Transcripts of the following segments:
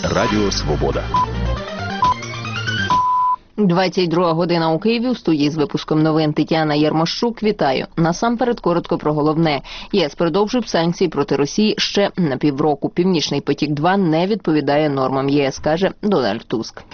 Радіо Свобода. 22 година у Києві. У студії з випуском новин Тетяна Ярмощук. Вітаю. Насамперед коротко про головне. ЄС продовжив санкції проти Росії ще на півроку. Північний потік-2 не відповідає нормам ЄС, каже Дональд Туск.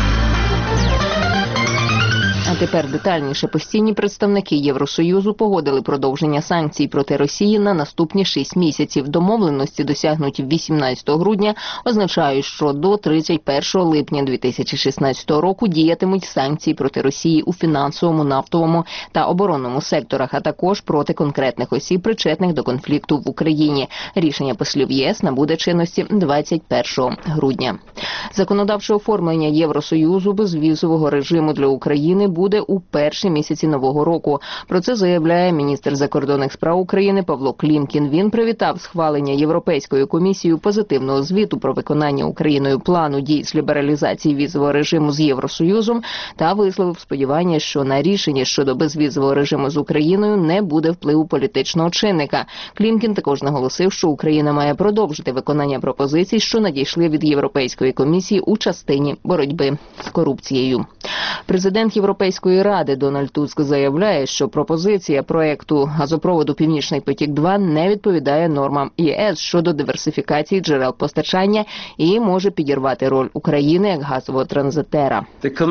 А тепер детальніше. Постійні представники Євросоюзу погодили продовження санкцій проти Росії на наступні 6 місяців. Домовленості, досягнуті 18 грудня, означають, що до 31 липня 2016 року діятимуть санкції проти Росії у фінансовому, нафтовому та оборонному секторах, а також проти конкретних осіб, причетних до конфлікту в Україні. Рішення послів ЄС набуде чинності 21 грудня. Законодавче оформлення Євросоюзу безвізового режиму для України буде у перші місяці нового року. Про це заявляє міністр закордонних справ України Павло Клімкін. Він привітав схвалення Європейською комісією позитивного звіту про виконання Україною плану дій з лібералізації візового режиму з Євросоюзом та висловив сподівання, що на рішення щодо безвізового режиму з Україною не буде впливу політичного чинника. Клімкін також наголосив, що Україна має продовжити виконання пропозицій, що надійшли від Європейської комісії у частині боротьби з корупцією. Президент Європейської ради Дональд Туск заявляє, що пропозиція проекту газопроводу «Північний потік-2» не відповідає нормам ЄС щодо диверсифікації джерел постачання і може підірвати роль України як газового транзитера.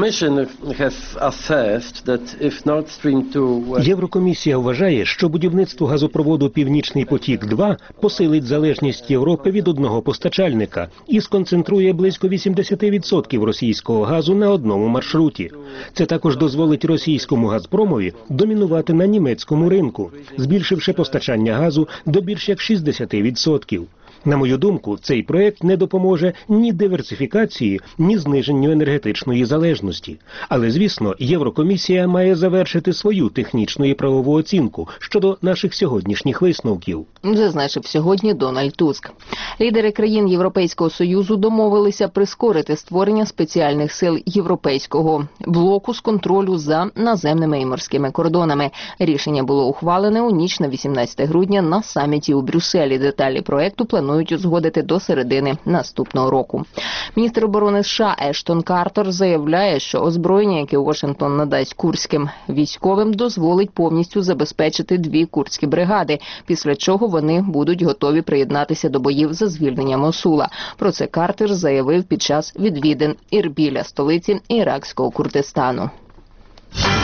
Єврокомісія вважає, що будівництво газопроводу «Північний потік-2» посилить залежність Європи від одного постачальника і сконцентрує близько 80% російського газу на одному маршруті. Це також дозволить російському «Газпромові» домінувати на німецькому ринку, збільшивши постачання газу до більш як 60%. На мою думку, цей проект не допоможе ні диверсифікації, ні зниженню енергетичної залежності. Але, звісно, Єврокомісія має завершити свою технічну і правову оцінку щодо наших сьогоднішніх висновків. Зазначив сьогодні Дональд Туск. Лідери країн Європейського Союзу домовилися прискорити створення спеціальних сил Європейського блоку з контролю за наземними і морськими кордонами. Рішення було ухвалене у ніч на 18 грудня на саміті у Брюсселі. Деталі проекту планують узгодити до середини наступного року. Міністр оборони США Ештон Картер заявляє, що озброєння, яке Вашингтон надасть курдським військовим, дозволить повністю забезпечити 2 курдські бригади, після чого вони будуть готові приєднатися до боїв за звільнення Мосула. Про це Картер заявив під час відвідин Ірбіля, столиці іракського Курдистану.